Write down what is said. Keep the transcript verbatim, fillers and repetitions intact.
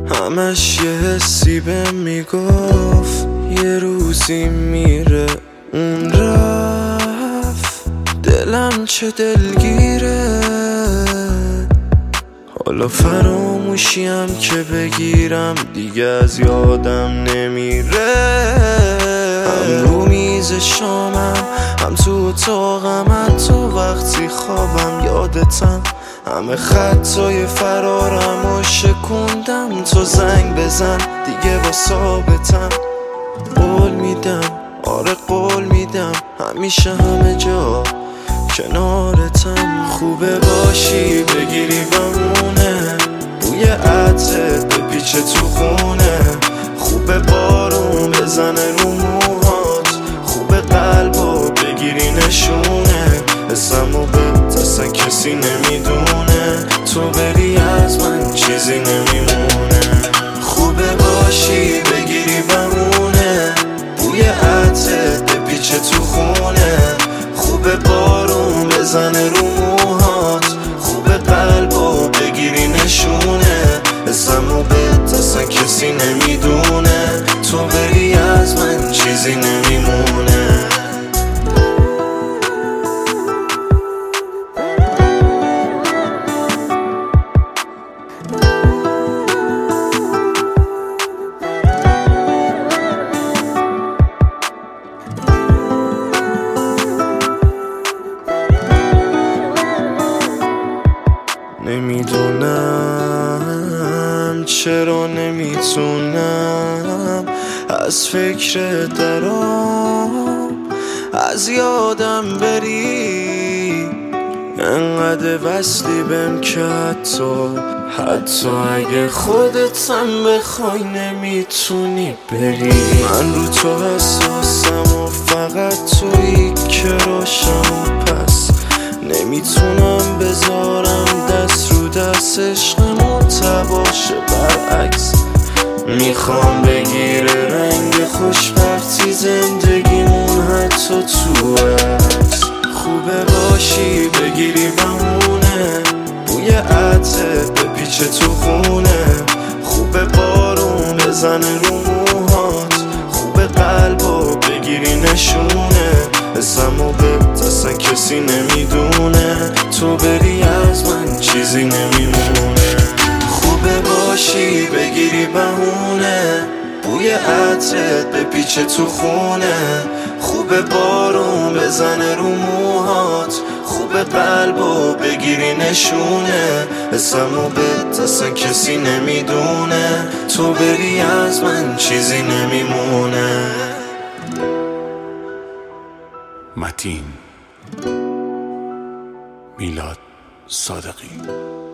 همش یه حسی بهم میگفت یه روزی میره اون رفت. دلم چه دلگیره، حالا فراموشیم که بگیرم دیگه از یادم نمیره. هم رو میز شامم، هم تو اتاقم، حتی وقتی خوابم یادتم. همه خطای فرارم و شکوندم، تو زنگ بزن دیگه با ثابتم. قول میدم، آره قول میدم، همیشه همه جا کنارتم. خوبه باشی بگیری بمونه، بوی عطرت بپیچه تو خونه. خوبه بارون بزنه رو موهات، خوبه قلبو بگیری نشونه. اسمو بهت اصلا کسی نمیدونه، تو بری از من چیزی نمیمونه. خوبه باشی بگیری بمونه، بوی عطرت بپیچه تو خونه. خوبه بارون بزنه رو موهات، خوبه قلبو بگیری نشونه. اسمو بهت اصلا کسی نمیدونه، تو بری از من چیزی نمیمونه. نمیدونم چرا نمیتونم از فکر درام، از یادم بری. انقدر وصلی بهم که حتی حتی اگه خودتم بخوای نمیتونی بری. من رو تو حساسم و فقط تویی که روشم، پس نمیتونم بذارم دست رو دست عشقمون تباشه. برعکس میخوام بگیره رنگ خوشبختی زندگیمون، حتی تو عکس. خوبه باشی بگیری بمونه، بوی عطرت بپیچه تو خونه. خوبه بارون بزنه رو موهات، خوبه قلبو بگیری نشونه. اسمو بهت اصلا کسی نمیدونه، تو بری از من چیزی نمیمونه. خوبه باشی بگیری بهونه، بوی عطرت بپیچه تو خونه. خوبه بارون بزنه رو موهات، خوبه قلبو بگیری نشونه. اسمو بهت اصلا کسی نمیدونه، تو بری از من چیزی نمیمونه. متین میلاد صادقی.